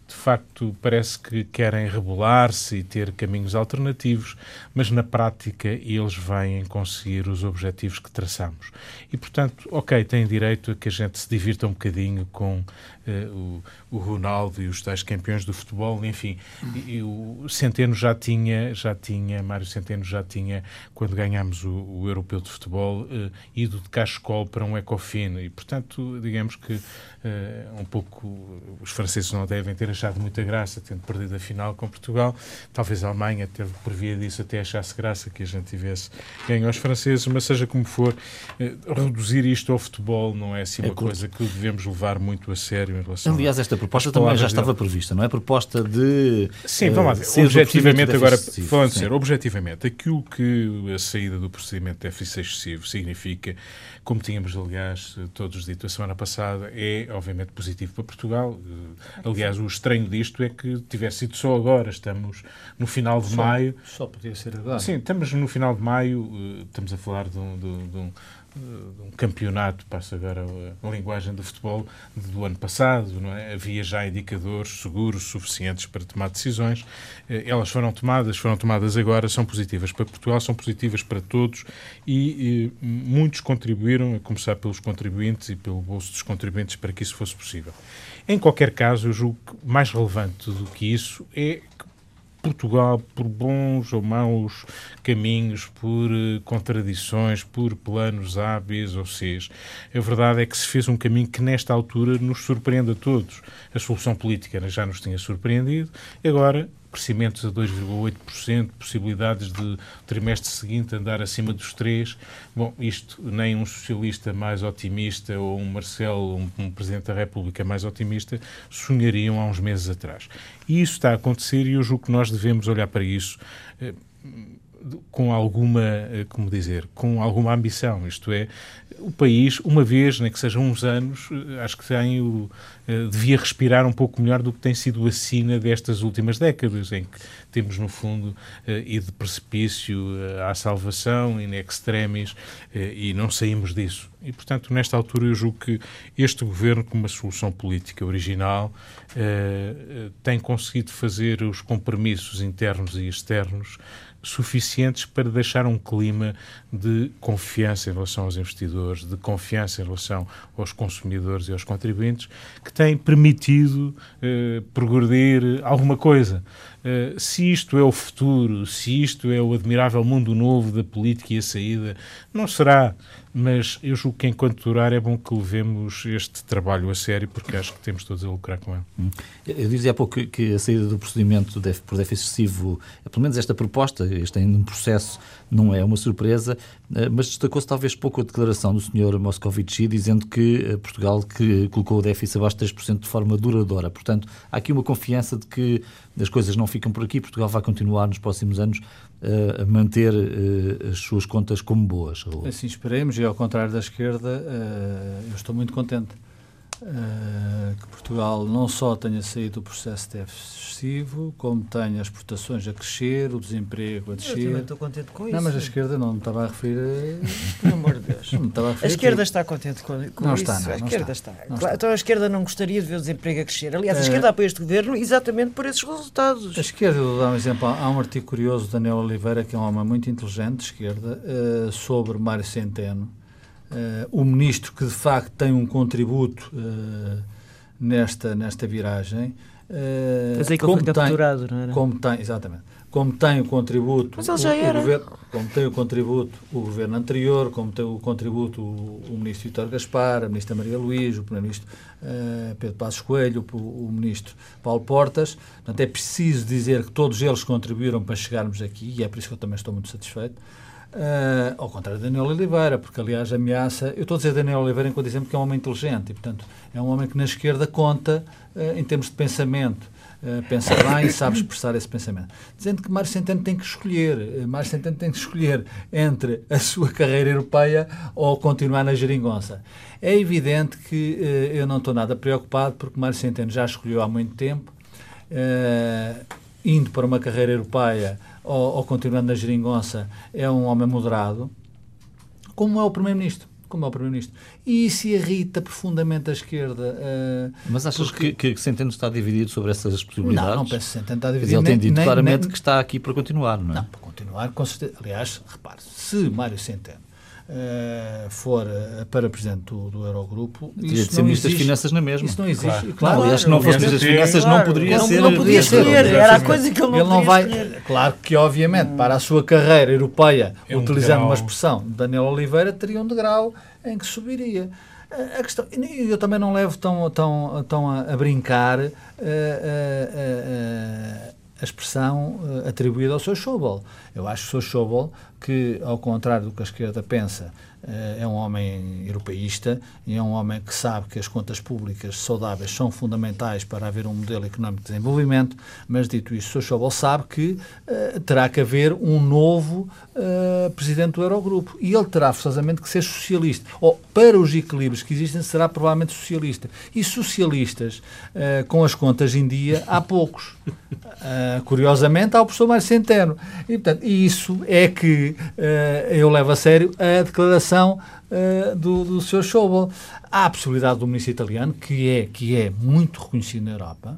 [SPEAKER 3] de facto, parece que querem rebolar-se e ter caminhos alternativos, mas na prática eles vêm conseguir os objetivos que traçamos. E, portanto, ok, têm direito a que a gente se divirta um bocadinho com uh, o, o Ronaldo e os tais campeões do futebol, enfim. E, e o Centeno já tinha, já tinha, Mário Centeno já tinha, quando ganhámos o, o Europeu de Futebol, uh, ido de cachecol para um Ecofin. E, portanto, digamos que uh, um pouco os franceses não devem ter achado muita graça, tendo perdido a final com Portugal. Talvez a Alemanha, ter por via disso, até achasse graça que a gente tivesse ganho aos franceses, mas seja como for, eh, reduzir isto ao futebol não é assim uma é coisa que devemos levar muito a sério em relação
[SPEAKER 1] Aliás, esta proposta também já estava dele. prevista, não é? A proposta de...
[SPEAKER 3] Sim, vamos lá ver. Objetivamente, agora, falando de ser, objetivamente, aquilo que a saída do procedimento de déficit excessivo significa, como tínhamos, aliás, todos dito a semana passada, é, obviamente, positivo para Portugal. Aliás, o estranho disto é que tivesse sido só agora. Estamos no final de
[SPEAKER 4] só,
[SPEAKER 3] maio.
[SPEAKER 4] Só podia ser agora.
[SPEAKER 3] Sim, estamos no final de maio. Estamos a falar de um, de um, de um, de um campeonato, passa agora a, a linguagem do futebol, do ano passado. Não é? Havia já indicadores seguros suficientes para tomar decisões. Elas foram tomadas, foram tomadas agora, são positivas para Portugal, são positivas para todos e, e muitos contribuíram, a começar pelos contribuintes e pelo bolso dos contribuintes, para que isso fosse possível. Em qualquer caso, eu julgo que mais relevante do que isso é que Portugal, por bons ou maus caminhos, por uh, contradições, por planos A, B ou C, a verdade é que se fez um caminho que, nesta altura, nos surpreende a todos. A solução política já nos tinha surpreendido, agora crescimentos a dois vírgula oito por cento, possibilidades de trimestre seguinte andar acima dos três. Bom, isto nem um socialista mais otimista ou um Marcelo, um, um Presidente da República mais otimista, sonhariam há uns meses atrás. E isso está a acontecer e eu julgo que nós devemos olhar para isso eh, com alguma, como dizer, com alguma ambição. Isto é, o país, uma vez, nem que sejam uns anos, acho que tem o, uh, devia respirar um pouco melhor do que tem sido a sina destas últimas décadas, em que temos, no fundo, uh, ido de precipício uh, à salvação, in extremis, uh, e não saímos disso. E, portanto, nesta altura, eu julgo que este governo, com uma solução política original, uh, uh, tem conseguido fazer os compromissos internos e externos suficientes para deixar um clima de confiança em relação aos investidores, de confiança em relação aos consumidores e aos contribuintes, que tem permitido eh, progredir alguma coisa. Uh, se isto é o futuro, se isto é o admirável mundo novo da política e a saída, não será, mas eu julgo que enquanto durar é bom que levemos este trabalho a sério, porque acho que temos todos a lucrar com ele.
[SPEAKER 1] Hum. Eu dizia há pouco que, que a saída do procedimento deve, por déficit excessivo, pelo menos esta proposta, este ainda um processo, não é uma surpresa, mas destacou-se talvez pouco a declaração do senhor Moscovici, dizendo que Portugal que colocou o déficit abaixo de três por cento de forma duradoura. Portanto, há aqui uma confiança de que as coisas não ficam por aqui, Portugal vai continuar nos próximos anos uh, a manter uh, as suas contas como boas.
[SPEAKER 4] Assim esperemos, e ao contrário da esquerda, uh, eu estou muito contente uh, que Portugal não só tenha saído do processo de déficit excessivo, como tenha as exportações a crescer, o desemprego a descer.
[SPEAKER 2] Eu também estou contente com isso.
[SPEAKER 4] Não, mas a esquerda não me estava a referir a...
[SPEAKER 2] Pelo amor de Deus.
[SPEAKER 4] Não me estava a referir
[SPEAKER 2] a esquerda
[SPEAKER 4] a
[SPEAKER 2] está contente com, com
[SPEAKER 4] não
[SPEAKER 2] isso.
[SPEAKER 4] Está, não,
[SPEAKER 2] a
[SPEAKER 4] não
[SPEAKER 2] esquerda
[SPEAKER 4] está.
[SPEAKER 2] está.
[SPEAKER 4] Não
[SPEAKER 2] Claro,
[SPEAKER 4] está.
[SPEAKER 2] então a esquerda não gostaria de ver o desemprego a crescer. Aliás, a
[SPEAKER 4] É...
[SPEAKER 2] esquerda apoia este governo exatamente por esses resultados.
[SPEAKER 4] A esquerda, eu vou dar um exemplo, há um artigo curioso de Daniel Oliveira, que é um homem muito inteligente de esquerda, uh, sobre Mário Centeno, uh, o ministro que de facto tem um contributo uh, nesta, nesta viragem. Uh,
[SPEAKER 2] Mas aí que ele foi capturado, não era?
[SPEAKER 4] Como tem, exatamente. Como tem o contributo,
[SPEAKER 2] Mas ele já
[SPEAKER 4] o,
[SPEAKER 2] era.
[SPEAKER 4] O governo, como tem o contributo o governo anterior, como tem o contributo o, o ministro Vítor Gaspar, a ministra Maria Luís, o primeiro-ministro uh, Pedro Passos Coelho, o, o ministro Paulo Portas. Portanto, é preciso dizer que todos eles contribuíram para chegarmos aqui, e é por isso que eu também estou muito satisfeito. Uh, ao contrário de Daniel Oliveira, porque aliás ameaça, eu estou a dizer Daniel Oliveira enquanto dizemos que é um homem inteligente e portanto é um homem que na esquerda conta uh, em termos de pensamento, uh, pensa bem e sabe expressar esse pensamento, dizendo que Mário Centeno tem que escolher uh, Mário Centeno tem que escolher entre a sua carreira europeia ou continuar na geringonça. É evidente que uh, eu não estou nada preocupado, porque Mário Centeno já escolheu há muito tempo, uh, indo para uma carreira europeia ou, ou continuando na geringonça, é um homem moderado, como é o Primeiro-Ministro. como é o Primeiro-Ministro. E isso irrita profundamente a esquerda. Uh,
[SPEAKER 1] Mas achas porque... que, que Centeno está dividido sobre essas possibilidades?
[SPEAKER 4] Não, não penso que Centeno está dividido.
[SPEAKER 1] Ele tem dito
[SPEAKER 4] nem,
[SPEAKER 1] claramente
[SPEAKER 4] nem,
[SPEAKER 1] que está aqui para continuar, não é?
[SPEAKER 4] Não, para continuar, com certeza. Aliás, repare, se Mário Centeno Uh, for uh, para Presidente do, do Eurogrupo,
[SPEAKER 1] teria de ser Ministro das Finanças na mesma.
[SPEAKER 4] Isso não existe.
[SPEAKER 1] Claro.
[SPEAKER 4] Claro.
[SPEAKER 1] Não, aliás, se não fosse Ministro das Finanças,
[SPEAKER 6] claro.
[SPEAKER 1] não poderia
[SPEAKER 6] não,
[SPEAKER 1] ser.
[SPEAKER 6] Não podia escolher, era a coisa que ele não
[SPEAKER 4] ele
[SPEAKER 6] podia
[SPEAKER 4] não vai,
[SPEAKER 6] escolher.
[SPEAKER 4] Claro que, obviamente, hum. para a sua carreira europeia,
[SPEAKER 3] é um
[SPEAKER 4] utilizando
[SPEAKER 3] degrau.
[SPEAKER 4] uma expressão de Daniel Oliveira, teria um degrau em que subiria. A questão, eu também não levo tão, tão, tão a, a brincar uh, uh, uh, uh, a expressão uh, atribuída ao seu Schäuble. Eu acho que o seu Schäuble, que, ao contrário do que a esquerda pensa, uh, é um homem europeísta e é um homem que sabe que as contas públicas saudáveis são fundamentais para haver um modelo económico de desenvolvimento, mas, dito isso, o seu Schäuble sabe que uh, terá que haver um novo uh, presidente do Eurogrupo e ele terá forçosamente que ser socialista. Ou, para os equilíbrios que existem, será provavelmente socialista. E socialistas, uh, com as contas em dia, há poucos. Uh, curiosamente, há o professor Mário Centeno. E, portanto, isso é que uh, eu levo a sério a declaração uh, do, do senhor Schäuble. Há a possibilidade do ministro italiano, que é, que é muito reconhecido na Europa,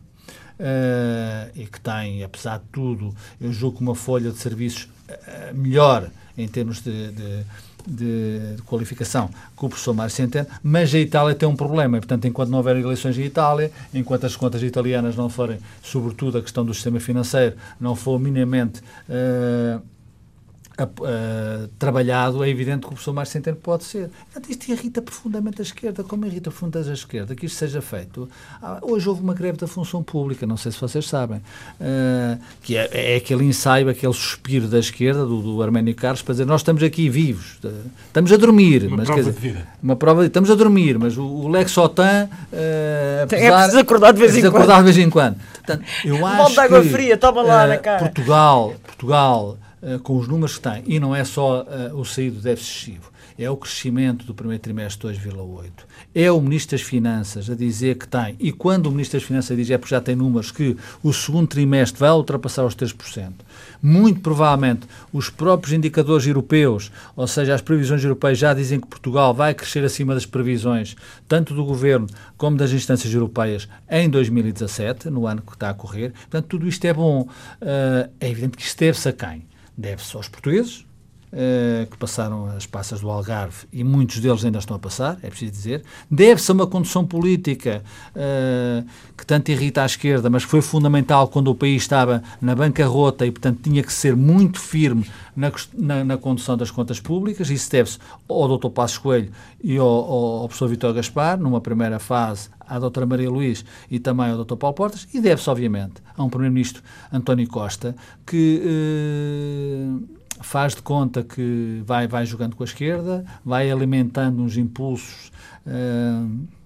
[SPEAKER 4] uh, e que tem, apesar de tudo, eu julgo uma folha de serviços uh, melhor em termos de... de De, de qualificação que o professor Mário Centeno, mas a Itália tem um problema, e, portanto, enquanto não houver eleições em Itália, enquanto as contas italianas não forem, sobretudo a questão do sistema financeiro, não for minimamente uh, uh, uh, trabalhado, é evidente que o professor Mário Centeno pode ser. Portanto, isto irrita profundamente a esquerda, como irrita profundamente a esquerda, que isto seja feito. Ah, hoje houve uma greve da função pública, não sei se vocês sabem, uh, que é, é aquele ensaio, aquele suspiro da esquerda, do, do Arménio Carlos, para dizer, nós estamos aqui vivos, estamos a dormir.
[SPEAKER 3] Uma
[SPEAKER 4] mas,
[SPEAKER 3] prova
[SPEAKER 4] quer dizer,
[SPEAKER 3] de vida.
[SPEAKER 4] Uma prova de estamos a dormir, mas o, o Lex Otan, uh, apesar,
[SPEAKER 6] é preciso acordar de vez em
[SPEAKER 4] é
[SPEAKER 6] quando.
[SPEAKER 4] Acordar de vez em quando. Portanto, eu acho
[SPEAKER 6] Balde de água
[SPEAKER 4] que,
[SPEAKER 6] fria, toma lá
[SPEAKER 4] uh,
[SPEAKER 6] na cara.
[SPEAKER 4] Portugal, Portugal uh, com os números que tem, e não é só uh, o saído do déficit excessivo, é o crescimento do primeiro trimestre de dois vírgula oito. É o Ministro das Finanças a dizer que tem, e quando o Ministro das Finanças diz é porque já tem números, que o segundo trimestre vai ultrapassar os três por cento. Muito provavelmente os próprios indicadores europeus, ou seja, as previsões europeias já dizem que Portugal vai crescer acima das previsões, tanto do Governo como das instâncias europeias, em dois mil e dezassete, no ano que está a correr. Portanto, tudo isto é bom. Uh, é evidente que isto deve-se a quem? Deve-se aos portugueses, Uh, que passaram as passas do Algarve e muitos deles ainda estão a passar, é preciso dizer. Deve-se a uma condução política uh, que tanto irrita à esquerda, mas que foi fundamental quando o país estava na bancarrota e, portanto, tinha que ser muito firme na, na, na condução das contas públicas. Isso deve-se ao doutor Passos Coelho e ao, ao, ao professor Vítor Gaspar, numa primeira fase à doutora Maria Luís e também ao doutor Paulo Portas, e deve-se, obviamente, a um primeiro-ministro António Costa, que... Uh, faz de conta que vai, vai jogando com a esquerda, vai alimentando uns impulsos uh,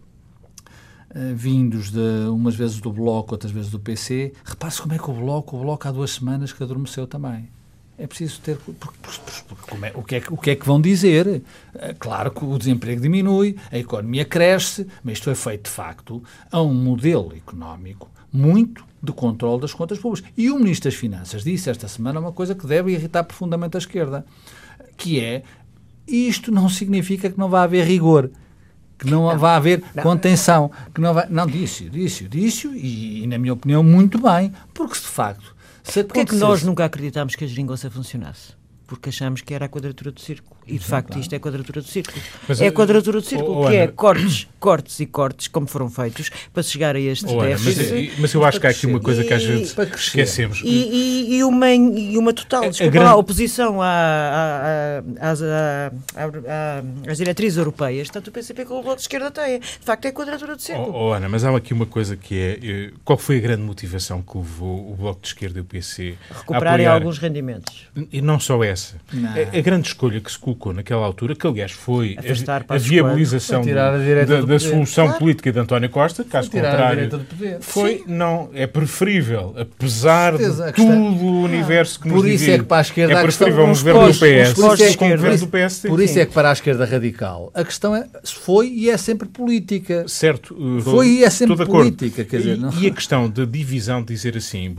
[SPEAKER 4] uh, vindos de, umas vezes do Bloco, outras vezes do P C. Repare-se como é que o Bloco, o Bloco há duas semanas que adormeceu também. É preciso ter... Porque, porque, como é, o, que é, o que é que vão dizer? Uh, claro que o desemprego diminui, a economia cresce, mas isto é feito, de facto, a um modelo económico muito de controle das contas públicas. E o Ministro das Finanças disse esta semana uma coisa que deve irritar profundamente a esquerda, que é, isto não significa que não vai haver rigor, que não, não vai haver não. contenção, que não vai... Não, disse-o, disse-o, disse-o, e, e, na minha opinião, muito bem, porque, de facto, se
[SPEAKER 6] Porquê é que nós nunca acreditámos que a geringonça funcionasse? Porque achámos que era a quadratura do círculo. E, de facto, isto é a quadratura do círculo. Mas, é a quadratura do círculo, oh, oh, que Ana, é cortes, cortes e cortes, como foram feitos, para se chegar a este
[SPEAKER 3] oh,
[SPEAKER 6] déficit.
[SPEAKER 3] Ana, mas, mas eu acho que há aqui uma coisa que às vezes esquecemos.
[SPEAKER 6] E, e, e, uma, e uma total, desculpa grande... lá, oposição à, à, às, à, à, às diretrizes europeias, tanto o P C P como o Bloco de Esquerda têm. De facto, é a quadratura do círculo.
[SPEAKER 3] Oh, oh, Ana, mas há aqui uma coisa que é... Qual foi a grande motivação que levou o Bloco de Esquerda e o P C
[SPEAKER 6] recuperarem
[SPEAKER 3] a apoiar...
[SPEAKER 6] alguns rendimentos?
[SPEAKER 3] E não só essa. Não. A, a grande escolha que se colocou naquela altura, que aliás foi a, a viabilização do, a da, da solução claro. política de António Costa, caso contrário, foi, Sim. não, é preferível, apesar
[SPEAKER 4] certeza,
[SPEAKER 3] de tudo o universo que
[SPEAKER 4] por
[SPEAKER 3] nos divide,
[SPEAKER 4] isso é que para a esquerda
[SPEAKER 3] é preferível um governo do P S com um governo do P S D.
[SPEAKER 4] Por isso é que para a esquerda radical a questão é, foi e é sempre política.
[SPEAKER 3] Certo.
[SPEAKER 4] Foi e é sempre política. Quer dizer,
[SPEAKER 3] e,
[SPEAKER 4] não...
[SPEAKER 3] e a questão da divisão de dizer assim, bom,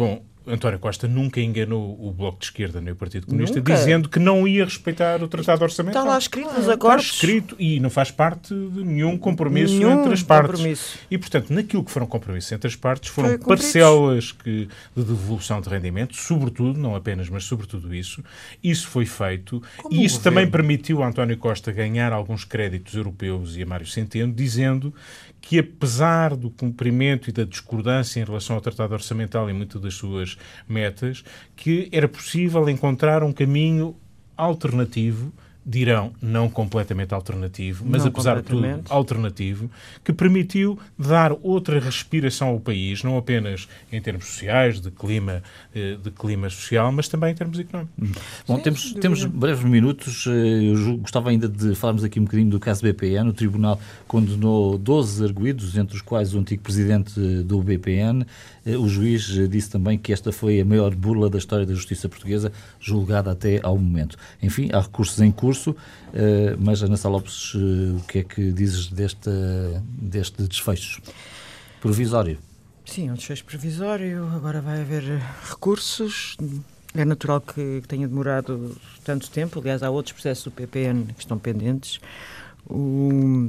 [SPEAKER 3] António Costa nunca enganou o Bloco de Esquerda nem o Partido Comunista,
[SPEAKER 6] Nunca.
[SPEAKER 3] dizendo que não ia respeitar o Tratado Orçamental.
[SPEAKER 6] Está lá escrito nos acordos.
[SPEAKER 3] Está escrito e não faz parte de nenhum compromisso
[SPEAKER 6] Nenhum
[SPEAKER 3] entre as partes.
[SPEAKER 6] compromisso.
[SPEAKER 3] E, portanto, naquilo que foram compromissos entre as partes, foram
[SPEAKER 6] Foi cumpridos.
[SPEAKER 3] parcelas que, de devolução de rendimento, sobretudo, não apenas, mas sobretudo isso. Isso foi feito
[SPEAKER 4] Como
[SPEAKER 3] e isso
[SPEAKER 4] o
[SPEAKER 3] também
[SPEAKER 4] governo.
[SPEAKER 3] permitiu a António Costa ganhar alguns créditos europeus e a Mário Centeno, dizendo que, apesar do cumprimento e da discordância em relação ao Tratado Orçamental e muitas das suas metas, que era possível encontrar um caminho alternativo, dirão não completamente alternativo, mas
[SPEAKER 6] Não
[SPEAKER 3] apesar de tudo
[SPEAKER 6] completamente.
[SPEAKER 3] alternativo, que permitiu dar outra respiração ao país, não apenas em termos sociais, de clima, eh, de clima social, mas também em termos económicos.
[SPEAKER 1] Bom,
[SPEAKER 6] Sim,
[SPEAKER 1] temos,
[SPEAKER 6] sem
[SPEAKER 1] temos
[SPEAKER 6] dúvida.
[SPEAKER 1] breves minutos. Eu ju- gostava ainda de falarmos aqui um bocadinho do caso B P N. O Tribunal condenou doze arguidos, entre os quais o antigo presidente do B P N. O juiz disse também que esta foi a maior burla da história da justiça portuguesa, julgada até ao momento. Enfim, há recursos em curso, mas Ana Sá Lopes, o que é que dizes deste, deste desfecho provisório?
[SPEAKER 2] Sim, um desfecho provisório, agora vai haver recursos. É natural que tenha demorado tanto tempo, aliás, há outros processos do P P N que estão pendentes. O...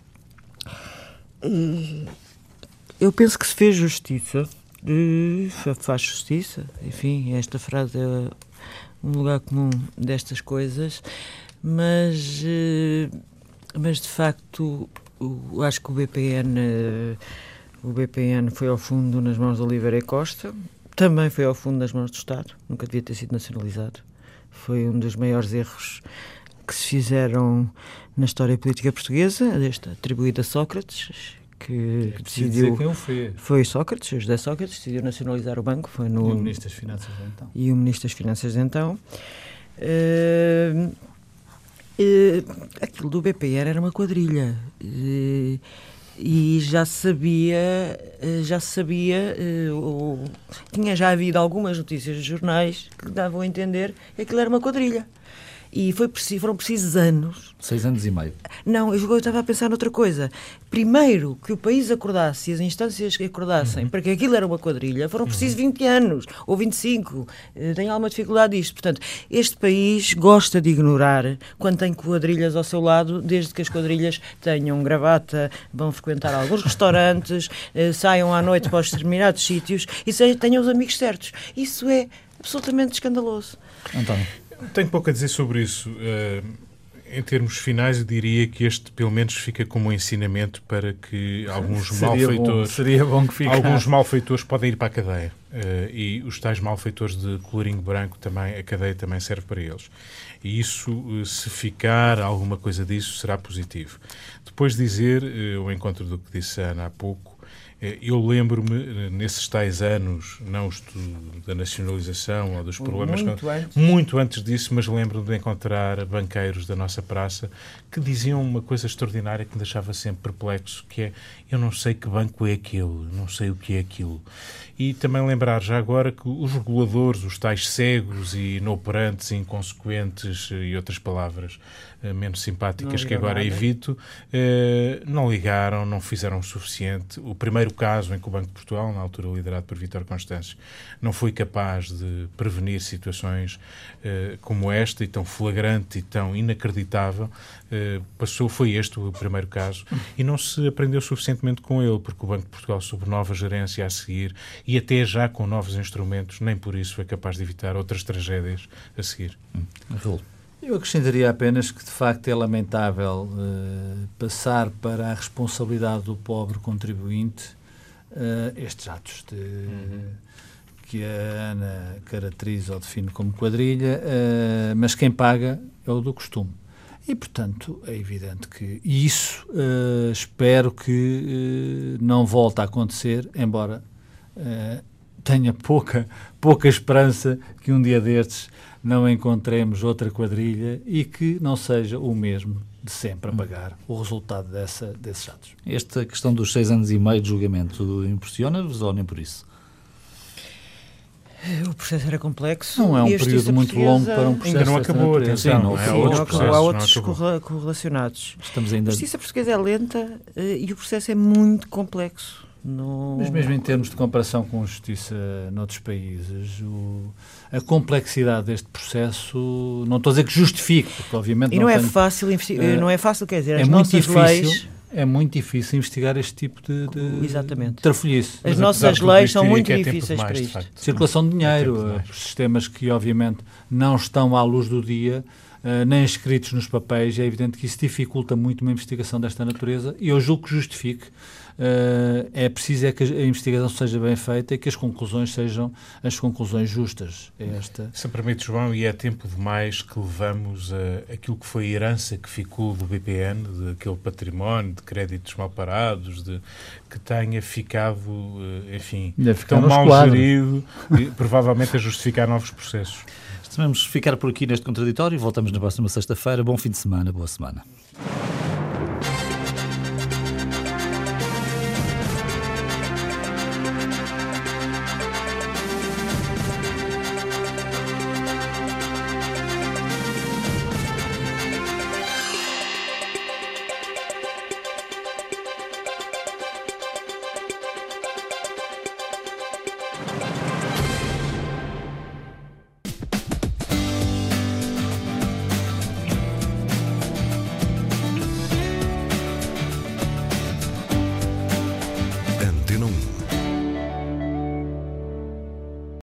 [SPEAKER 2] Eu penso que se fez justiça, faz justiça, enfim, esta frase é um lugar comum destas coisas, mas, mas de facto, acho que o B P N... O B P N foi ao fundo nas mãos de Oliveira e Costa, também foi ao fundo nas mãos do Estado, nunca devia ter sido nacionalizado. Foi um dos maiores erros que se fizeram na história política portuguesa, desta atribuída a Sócrates, que,
[SPEAKER 4] É
[SPEAKER 2] que
[SPEAKER 4] preciso
[SPEAKER 2] decidiu...
[SPEAKER 4] dizer quem o fez.
[SPEAKER 2] Foi Sócrates, José Sócrates, decidiu nacionalizar o banco. Foi no,
[SPEAKER 4] E o Ministro das Finanças de então.
[SPEAKER 2] E o Ministro das Finanças de então. Uh, uh, aquilo do B P N era uma quadrilha. Uh, E já sabia, já sabia, ou, tinha já havido algumas notícias de jornais que davam a entender que aquilo era uma quadrilha. E foi preciso, foram precisos anos.
[SPEAKER 1] Seis anos e meio.
[SPEAKER 2] Não, eu, eu estava a pensar noutra coisa. Primeiro que o país acordasse e as instâncias que acordassem uhum. para que aquilo era uma quadrilha, foram precisos vinte anos, ou vinte e cinco. Tenho alguma dificuldade disto. Portanto, este país gosta de ignorar quando tem quadrilhas ao seu lado, desde que as quadrilhas tenham gravata, vão frequentar alguns restaurantes, saiam à noite para os determinados sítios e tenham os amigos certos. Isso é absolutamente escandaloso.
[SPEAKER 1] António.
[SPEAKER 3] Tenho pouco a dizer sobre isso. Uh, em termos finais, eu diria que este, pelo menos, fica como um ensinamento para que alguns
[SPEAKER 4] seria
[SPEAKER 3] malfeitores...
[SPEAKER 4] Bom, seria bom que ficasse.
[SPEAKER 3] Alguns malfeitores podem ir para a cadeia. Uh, e os tais malfeitores de colorinho branco, também, a cadeia também serve para eles. E isso, uh, se ficar alguma coisa disso, será positivo. Depois dizer, uh, ao encontro do que disse a Ana há pouco, eu lembro-me, nesses tais anos, não os da nacionalização ou dos problemas...
[SPEAKER 2] Muito antes.
[SPEAKER 3] Muito antes disso, mas lembro-me de encontrar banqueiros da nossa praça que diziam uma coisa extraordinária que me deixava sempre perplexo, que é, eu não sei que banco é aquele, não sei o que é aquilo. E também lembrar já agora que os reguladores, os tais cegos e inoperantes, inconsequentes e outras palavras uh, menos simpáticas que agora nada. evito, uh, não ligaram, não fizeram o suficiente. O primeiro caso em que o Banco de Portugal, na altura liderado por Vítor Constâncio, não foi capaz de prevenir situações uh, como esta, e tão flagrante e tão inacreditável, uh, passou, foi este o primeiro caso, e não se aprendeu suficientemente com ele, porque o Banco de Portugal, sob nova gerência a seguir, e até já com novos instrumentos, nem por isso foi capaz de evitar outras tragédias a seguir.
[SPEAKER 1] Hum.
[SPEAKER 4] Eu acrescentaria apenas que, de facto, é lamentável uh, passar para a responsabilidade do pobre contribuinte uh, estes atos de, uhum. que a Ana caracteriza ou define como quadrilha, uh, mas quem paga é o do costume. E, portanto, é evidente que isso uh, espero que uh, não volte a acontecer, embora uh, tenha pouca, pouca esperança que um dia destes não encontremos outra quadrilha e que não seja o mesmo de sempre a pagar o resultado dessa, desses atos.
[SPEAKER 1] Esta questão dos seis anos e meio de julgamento impressiona-vos ou nem por isso?
[SPEAKER 2] O processo era complexo.
[SPEAKER 4] Não é um período muito longo para um processo.
[SPEAKER 3] Ainda não acabou, atenção.
[SPEAKER 4] Não,
[SPEAKER 3] não,
[SPEAKER 2] sim,
[SPEAKER 3] há outros,
[SPEAKER 2] não
[SPEAKER 3] processos,
[SPEAKER 2] há outros
[SPEAKER 3] não
[SPEAKER 2] correlacionados.
[SPEAKER 1] Estamos ainda...
[SPEAKER 2] A justiça portuguesa é lenta uh, e o processo é muito complexo.
[SPEAKER 6] Não...
[SPEAKER 4] Mas mesmo em termos de comparação com a justiça noutros países, o, a complexidade deste processo, não estou a dizer que justifique, porque obviamente
[SPEAKER 6] e não, não é
[SPEAKER 4] tenho,
[SPEAKER 6] fácil investigar, uh, não é fácil, quer dizer,
[SPEAKER 4] é
[SPEAKER 6] as
[SPEAKER 4] muito
[SPEAKER 6] nossas
[SPEAKER 4] difícil,
[SPEAKER 6] leis...
[SPEAKER 4] É muito difícil investigar este tipo de, de,
[SPEAKER 6] Exatamente.
[SPEAKER 4] de trafolhice.
[SPEAKER 6] As nossas leis são muito difíceis para isto.
[SPEAKER 4] De Circulação de dinheiro, é sistemas que obviamente não estão à luz do dia, uh, nem escritos nos papéis, é evidente que isso dificulta muito uma investigação desta natureza e eu julgo que justifique. Uh, é preciso é que a investigação seja bem feita e que as conclusões sejam as conclusões justas. É esta.
[SPEAKER 3] Se me permite, João, e é tempo demais que levamos a, aquilo que foi a herança que ficou do B P N, daquele património de créditos mal parados, de, que tenha ficado, enfim, tão mal gerido, e, provavelmente a justificar novos processos.
[SPEAKER 1] Vamos ficar por aqui neste contraditório e voltamos na próxima sexta-feira. Bom fim de semana, boa semana.